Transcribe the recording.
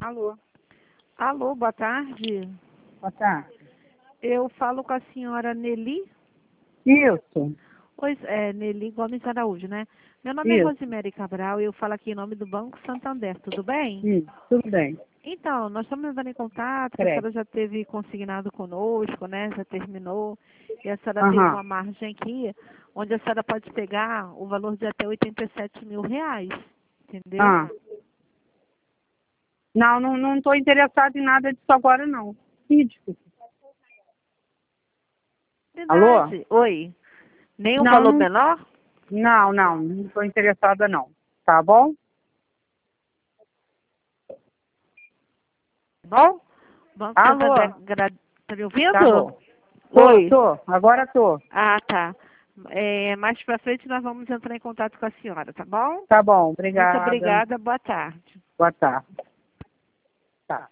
Alô? Alô, boa tarde. Boa tarde. Eu falo com a senhora Nelly. Isso, Oi, Nelly Gomes Araújo, né? Meu nome é isso, Rosemary Cabral e eu falo aqui em nome do Banco Santander, tudo bem? isso, tudo bem. Então, nós estamos entrando em contato, que a Peraí. senhora já teve consignado conosco, né? Já terminou. E a senhora tem Aham. uma margem aqui, onde a senhora pode pegar o valor de até R$ 87 mil, entendeu? Ah. Não estou interessado em nada disso agora, não. Ih, desculpa. Alô? Verdade. Oi. Nem um Não, valor não, menor? não estou interessada, não. Tá bom? Bom? Banco Alô? Santander, tá me ouvindo? Tá bom. Oi. Agora tô. Ah, tá. Mais pra frente nós vamos entrar em contato com a senhora, tá bom? Tá bom, Muito obrigada. obrigada, boa tarde. Boa tarde.